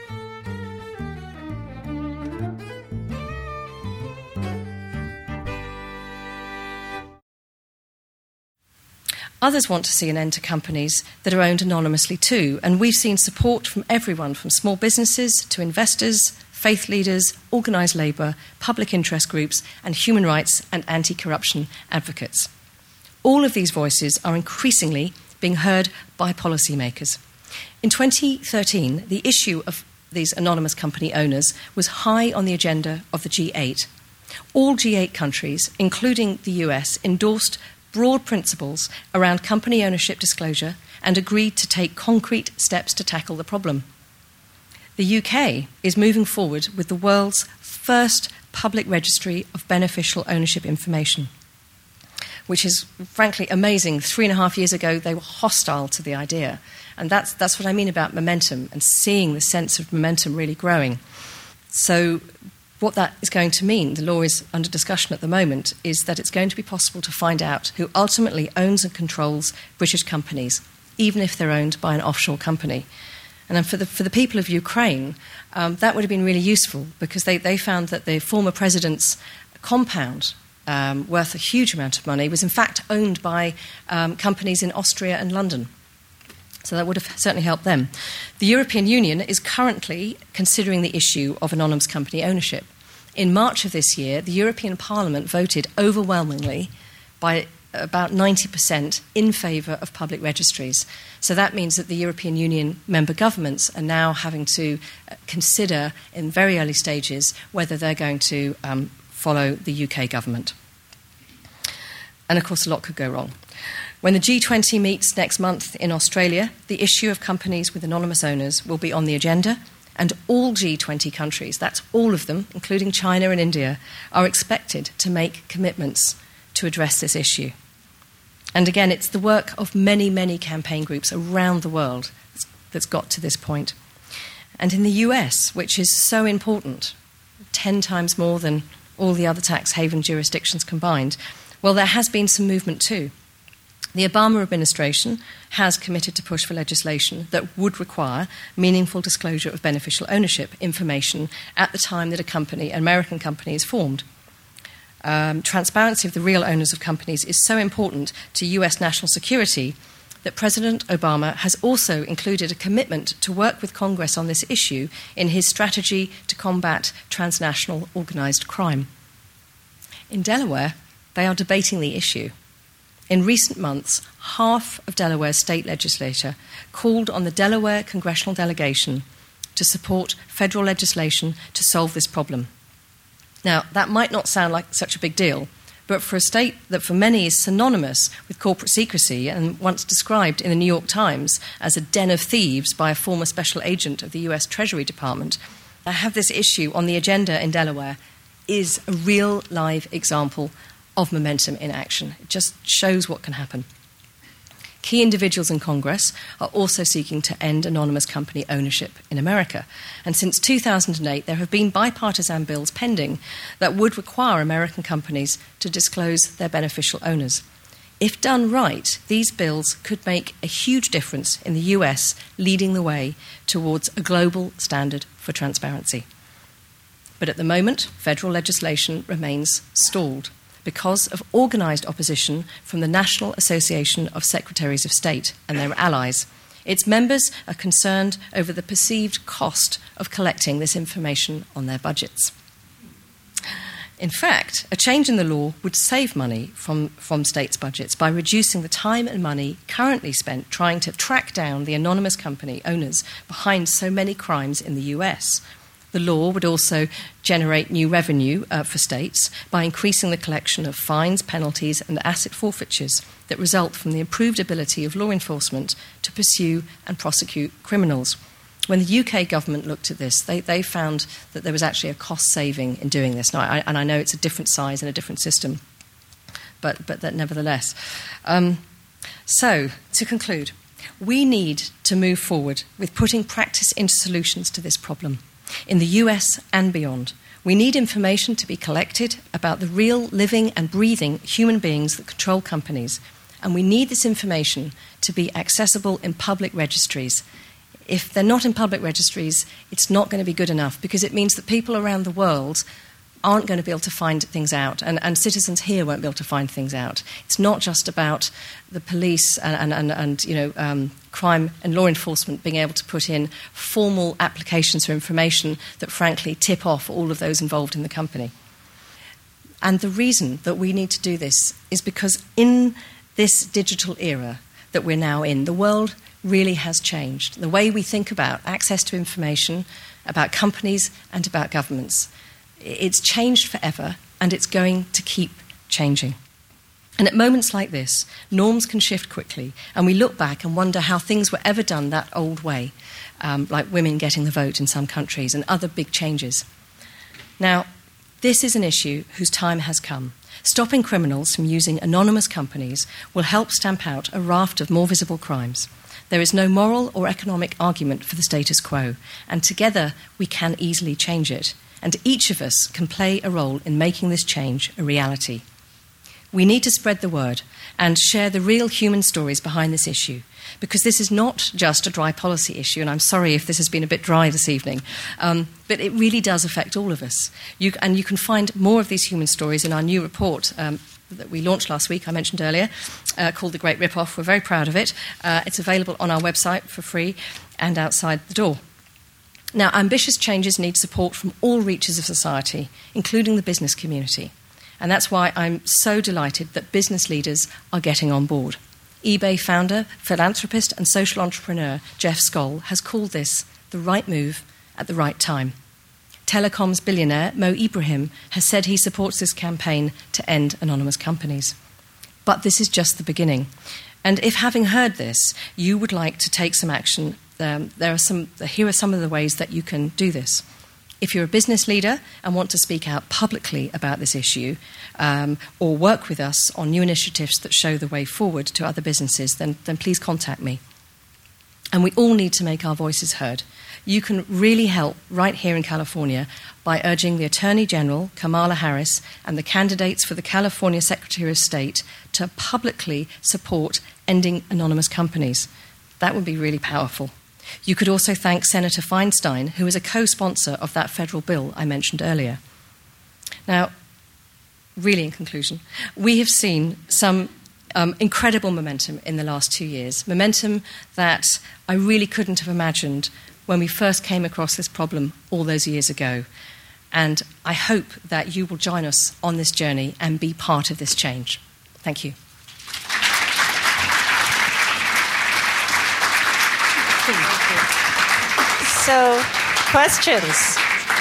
Others want to see an end to companies that are owned anonymously too, and we've seen support from everyone, from small businesses to investors, faith leaders, organised labour, public interest groups, and human rights and anti-corruption advocates. All of these voices are increasingly being heard by policymakers. In twenty thirteen, the issue of these anonymous company owners was high on the agenda of the G eight. All G eight countries, including the U S, endorsed broad principles around company ownership disclosure and agreed to take concrete steps to tackle the problem. The U K is moving forward with the world's first public registry of beneficial ownership information, which is frankly amazing. Three and a half years ago, they were hostile to the idea. And that's, that's what I mean about momentum and seeing the sense of momentum really growing. So what that is going to mean, the law is under discussion at the moment, is that it's going to be possible to find out who ultimately owns and controls British companies, even if they're owned by an offshore company. And for the, for the people of Ukraine, um, that would have been really useful because they, they found that the former president's compound, um, worth a huge amount of money, was in fact owned by um, companies in Austria and London. So that would have certainly helped them. The European Union is currently considering the issue of anonymous company ownership. In March of this year, the European Parliament voted overwhelmingly by about ninety percent in favour of public registries. So that means that the European Union member governments are now having to consider in very early stages whether they're going to um, follow the U K government. And of course, a lot could go wrong. When the G twenty meets next month in Australia, the issue of companies with anonymous owners will be on the agenda, and all G twenty countries, that's all of them, including China and India, are expected to make commitments to address this issue. And again, it's the work of many, many campaign groups around the world that's got to this point. And in the U S, which is so important, ten times more than all the other tax haven jurisdictions combined, well, there has been some movement too. The Obama administration has committed to push for legislation that would require meaningful disclosure of beneficial ownership information at the time that a company, an American company, is formed. Um, transparency of the real owners of companies is so important to U S national security that President Obama has also included a commitment to work with Congress on this issue in his strategy to combat transnational organised crime. In Delaware, they are debating the issue. In recent months, half of Delaware's state legislature called on the Delaware congressional delegation to support federal legislation to solve this problem. Now, that might not sound like such a big deal, but for a state that for many is synonymous with corporate secrecy and once described in the New York Times as a den of thieves by a former special agent of the U S Treasury Department, to have this issue on the agenda in Delaware is a real live example of momentum in action. It just shows what can happen. Key individuals in Congress are also seeking to end anonymous company ownership in America. And since two thousand eight, there have been bipartisan bills pending that would require American companies to disclose their beneficial owners. If done right, these bills could make a huge difference in the U S, leading the way towards a global standard for transparency. But at the moment, federal legislation remains stalled because of organised opposition from the National Association of Secretaries of State and their allies. Its members are concerned over the perceived cost of collecting this information on their budgets. In fact, a change in the law would save money from, from states' budgets by reducing the time and money currently spent trying to track down the anonymous company owners behind so many crimes in the U S. The law would also generate new revenue uh, for states by increasing the collection of fines, penalties, and asset forfeitures that result from the improved ability of law enforcement to pursue and prosecute criminals. When the U K government looked at this, they, they found that there was actually a cost saving in doing this. Now, I, and I know it's a different size and a different system, but, but that nevertheless. Um, so, to conclude, we need to move forward with putting practice into solutions to this problem in the U S and beyond. We need information to be collected about the real living and breathing human beings that control companies, and we need this information to be accessible in public registries. If they're not in public registries, it's not going to be good enough, because it means that people around the world aren't going to be able to find things out, and, and citizens here won't be able to find things out. It's not just about the police and, and, and, and you know, um, crime and law enforcement being able to put in formal applications for information that, frankly, tip off all of those involved in the company. And the reason that we need to do this is because in this digital era that we're now in, the world really has changed. The way we think about access to information, about companies and about governments. It's changed forever, and it's going to keep changing. And at moments like this, norms can shift quickly, and we look back and wonder how things were ever done that old way, um, like women getting the vote in some countries and other big changes. Now, this is an issue whose time has come. Stopping criminals from using anonymous companies will help stamp out a raft of more visible crimes. There is no moral or economic argument for the status quo, and together we can easily change it. And each of us can play a role in making this change a reality. We need to spread the word and share the real human stories behind this issue, because this is not just a dry policy issue, and I'm sorry if this has been a bit dry this evening, um, but it really does affect all of us. You, and you can find more of these human stories in our new report um, that we launched last week, I mentioned earlier, uh, called The Great Rip-Off. We're very proud of it. Uh, it's available on our website for free and outside the door. Now, ambitious changes need support from all reaches of society, including the business community. And that's why I'm so delighted that business leaders are getting on board. eBay founder, philanthropist and social entrepreneur Jeff Skoll has called this the right move at the right time. Telecoms billionaire Mo Ibrahim has said he supports this campaign to end anonymous companies. But this is just the beginning. And if, having heard this, you would like to take some action, um, there are some, here are some of the ways that you can do this. If you're a business leader and want to speak out publicly about this issue, um, or work with us on new initiatives that show the way forward to other businesses, then, then please contact me. And we all need to make our voices heard. You can really help right here in California by urging the Attorney General, Kamala Harris, and the candidates for the California Secretary of State to publicly support ending anonymous companies. That would be really powerful. You could also thank Senator Feinstein, who is a co-sponsor of that federal bill I mentioned earlier. Now, really in conclusion, we have seen some um, incredible momentum in the last two years, momentum that I really couldn't have imagined when we first came across this problem all those years ago. And I hope that you will join us on this journey and be part of this change. Thank you. So, questions?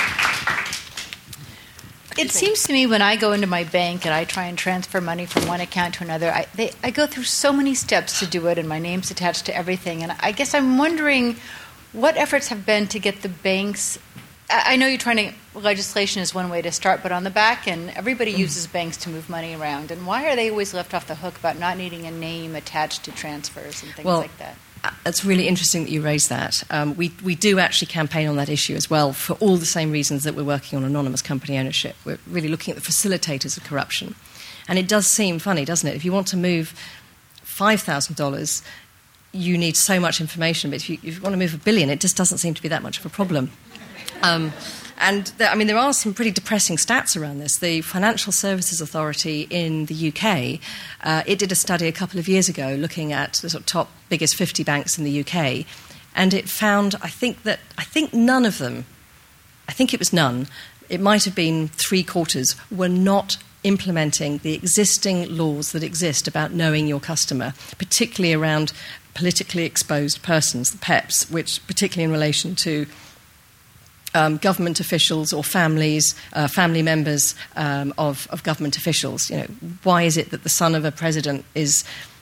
It seems to me when I go into my bank and I try and transfer money from one account to another, I, they, I go through so many steps to do it, and my name's attached to everything. And I guess I'm wondering what efforts have been to get the banks. I, I know you're trying to, legislation is one way to start, but on the back end, everybody mm. uses banks to move money around. And why are they always left off the hook about not needing a name attached to transfers and things well, like that? It's really interesting that you raised that. Um, we, we do actually campaign on that issue as well for all the same reasons that we're working on anonymous company ownership. We're really looking at the facilitators of corruption. And it does seem funny, doesn't it? If you want to move five thousand dollars, you need so much information. But if you, if you want to move a billion, it just doesn't seem to be that much of a problem. Um, And, there, I mean, there are some pretty depressing stats around this. The Financial Services Authority in the U K, uh, it did a study a couple of years ago looking at the sort of top biggest fifty banks in the U K, and it found, I think that, I think none of them, I think it was none, it might have been three quarters, were not implementing the existing laws that exist about knowing your customer, particularly around politically exposed persons, the P E Ps, which particularly in relation to Um, government officials or families, uh, family members um, of, of government officials. You know, why is it that the son of a president is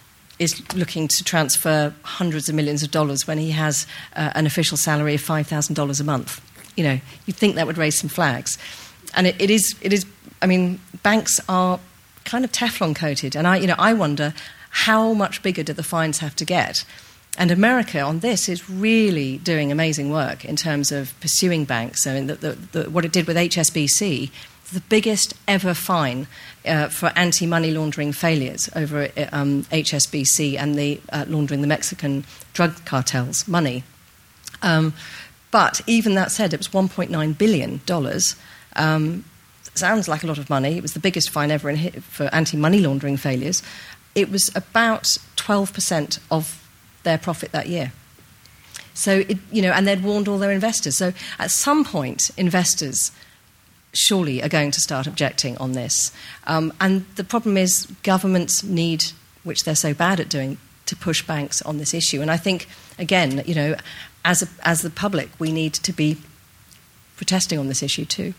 is looking to transfer hundreds of millions of dollars when he has uh, an official salary of five thousand dollars a month. You know, you'd think that would raise some flags. And it, it is, it is, I mean, banks are kind of Teflon coated. And I, you know, I wonder how much bigger do the fines have to get? And America on this is really doing amazing work in terms of pursuing banks. I mean, the, the, the, what it did with H S B C, the biggest ever fine uh, for anti-money laundering failures over um, H S B C and the uh, laundering the Mexican drug cartels' money. Um, but even that said, it was one point nine billion dollars. Um, sounds like a lot of money. It was the biggest fine ever in hit for anti-money laundering failures. It was about twelve percent of their profit that year. So, it, you know, and they'd warned all their investors. So at some point, investors surely are going to start objecting on this. Um, and the problem is governments need, which they're so bad at doing, to push banks on this issue. And I think, again, you know, as a, as the public, we need to be protesting on this issue too.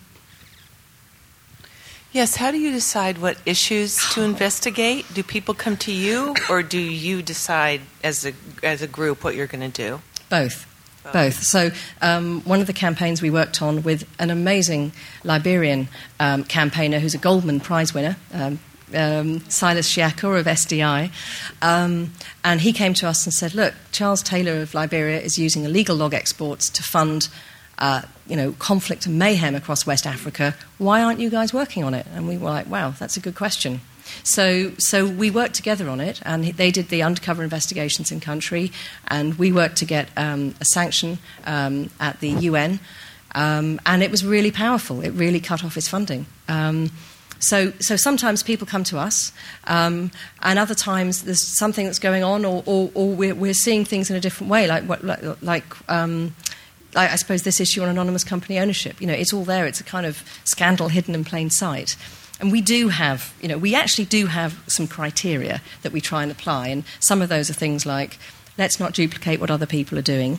Yes, how do you decide what issues to investigate? Do people come to you, or do you decide as a as a group what you're going to do? Both. Both. Both. So um, one of the campaigns we worked on with an amazing Liberian um, campaigner who's a Goldman Prize winner, um, um, Silas Shiako of S D I, um, and he came to us and said, look, Charles Taylor of Liberia is using illegal log exports to fund Uh, you know, conflict and mayhem across West Africa. Why aren't you guys working on it? And we were like, wow, that's a good question. So, so we worked together on it, and they did the undercover investigations in country, and we worked to get um, a sanction um, at the U N, um, and it was really powerful. It really cut off his funding. Um, so, so sometimes people come to us, um, and other times there's something that's going on, or, or, or we're, we're seeing things in a different way, like what, like. like um, I suppose this issue on anonymous company ownership. You know, it's all there. It's a kind of scandal hidden in plain sight. And we do have, you know, we actually do have some criteria that we try and apply. And some of those are things like, let's not duplicate what other people are doing.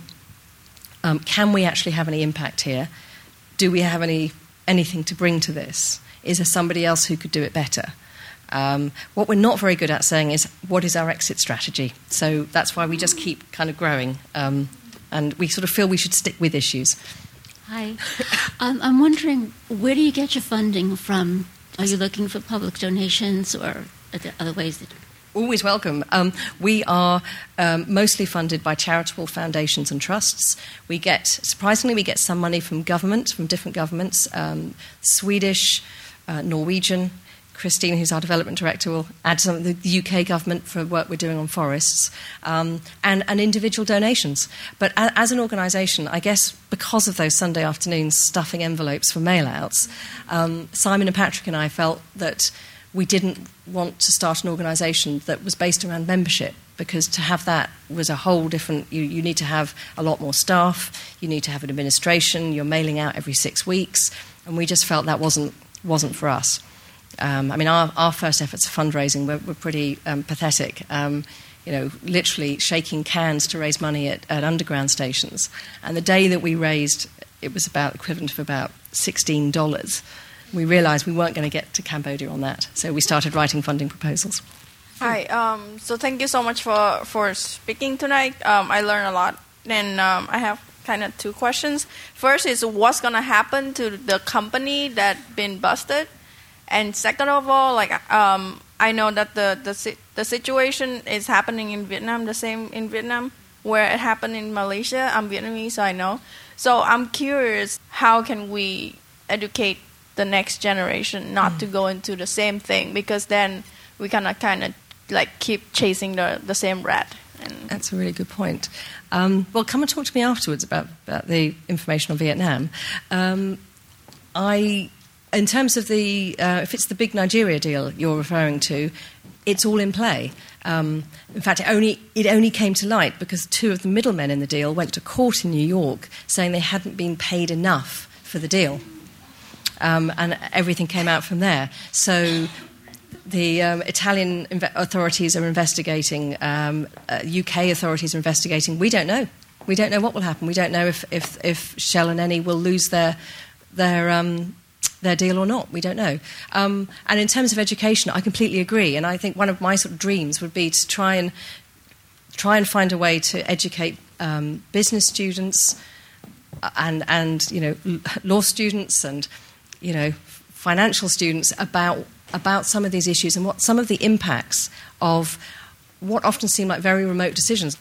Um, can we actually have any impact here? Do we have any anything to bring to this? Is there somebody else who could do it better? Um, what we're not very good at saying is, what is our exit strategy? So that's why we just keep kind of growing. Um, And we sort of feel we should stick with issues. Hi. Um, I'm wondering, where do you get your funding from? Are you looking for public donations, or are there other ways that... Always welcome. Um, we are um, mostly funded by charitable foundations and trusts. We get, surprisingly, we get some money from government, from different governments, um, Swedish, uh, Norwegian. Christine, who's our development director, will add some of the U K government for work we're doing on forests, um, and, and individual donations. But a, as an organisation, I guess because of those Sunday afternoons stuffing envelopes for mail-outs, um, Simon and Patrick and I felt that we didn't want to start an organisation that was based around membership, because to have that was a whole different... You, you need to have a lot more staff, you need to have an administration, you're mailing out every six weeks, and we just felt that wasn't wasn't for us. Um, I mean, our, our first efforts of fundraising were, were pretty um, pathetic. Um, you know, literally shaking cans to raise money at, at underground stations. And the day that we raised, it was about equivalent of about sixteen dollars. We realised we weren't going to get to Cambodia on that, so we started writing funding proposals. Hi. Um, so thank you so much for for speaking tonight. Um, I learned a lot, and um, I have kind of two questions. First is, what's going to happen to the company that been busted? And second of all, like um, I know that the, the the situation is happening in Vietnam, the same in Vietnam, where it happened in Malaysia. I'm Vietnamese, so I know. So I'm curious, how can we educate the next generation not mm. to go into the same thing? Because then we kind of kind of like keep chasing the, the same rat. And that's a really good point. Um, well, come and talk to me afterwards about, about the information on Vietnam. Um, I... In terms of the, uh, if it's the big Nigeria deal you're referring to, it's all in play. Um, in fact, it only, it only came to light because two of the middlemen in the deal went to court in New York saying they hadn't been paid enough for the deal. Um, and everything came out from there. So the um, Italian inve- authorities are investigating, um, uh, U K authorities are investigating. We don't know. We don't know what will happen. We don't know if, if, if Shell and Eni will lose their... their um, their deal or not. We don't know. Um, and in terms of education, I completely agree. And I think one of my sort of dreams would be to try and try and find a way to educate um, business students and and you know law students and you know financial students about about some of these issues and what some of the impacts of what often seem like very remote decisions.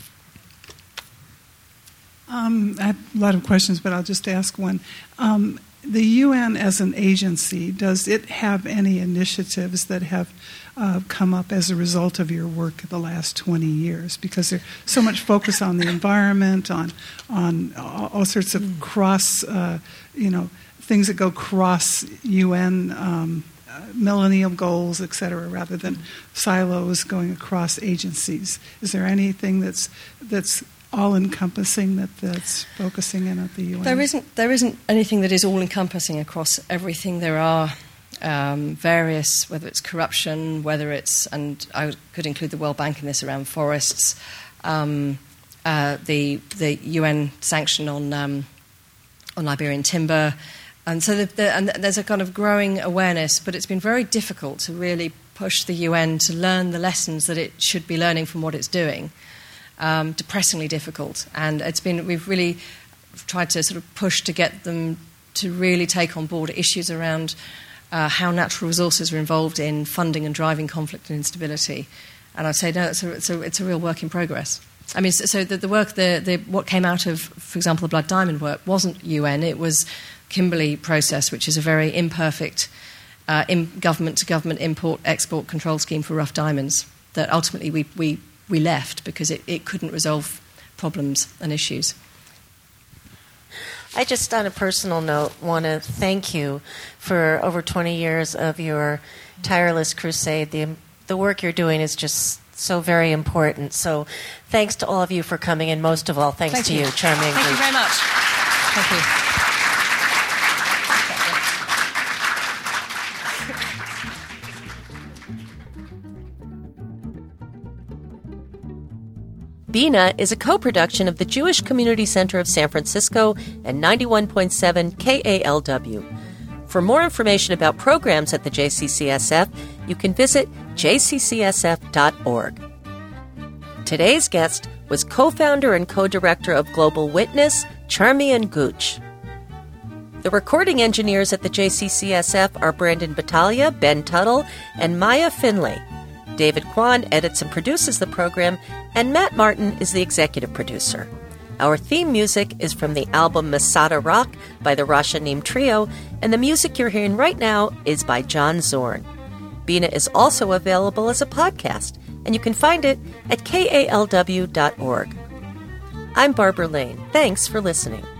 Um, I have a lot of questions, but I'll just ask one. Um, the U N as an agency, does it have any initiatives that have uh, come up as a result of your work the last twenty years? Because there's so much focus on the environment, on on all sorts of cross, uh, you know, things that go cross U N um, uh, millennium goals, et cetera, rather than silos going across agencies. Is there anything that's that's all-encompassing that, that's focusing in at the U N? There isn't. There isn't anything that is all-encompassing across everything. There are um, various, whether it's corruption, whether it's, and I could include the World Bank in this around forests, um, uh, the the U N sanction on um, on Liberian timber, and so the, the, and there's a kind of growing awareness. But it's been very difficult to really push the U N to learn the lessons that it should be learning from what it's doing. Um, depressingly difficult, and it's been we've really tried to sort of push to get them to really take on board issues around uh, how natural resources are involved in funding and driving conflict and instability. And I'd say no, it's a, it's a, it's a real work in progress. I mean, so, so the, the work, the, the what came out of, for example, the Blood Diamond work wasn't U N; it was Kimberley process, which is a very imperfect uh, in government-to-government import-export control scheme for rough diamonds that ultimately we we. we left because it, it couldn't resolve problems and issues. I just, on a personal note, want to thank you for over twenty years of your tireless crusade. The, the work you're doing is just so very important. So thanks to all of you for coming, and most of all, thanks thank to you, you, Charmian. Thank you very much. Thank you. Bina is a co-production of the Jewish Community Center of San Francisco and ninety-one point seven K A L W. For more information about programs at the J C C S F, you can visit j c c s f dot org. Today's guest was co-founder and co-director of Global Witness, Charmian Gooch. The recording engineers at the J C C S F are Brandon Battaglia, Ben Tuttle, and Maya Finlay. David Kwan edits and produces the program, and Matt Martin is the executive producer. Our theme music is from the album Masada Rock by the Rashanim Trio, and the music you're hearing right now is by John Zorn. Bina is also available as a podcast, and you can find it at k a l w dot org. I'm Barbara Lane. Thanks for listening.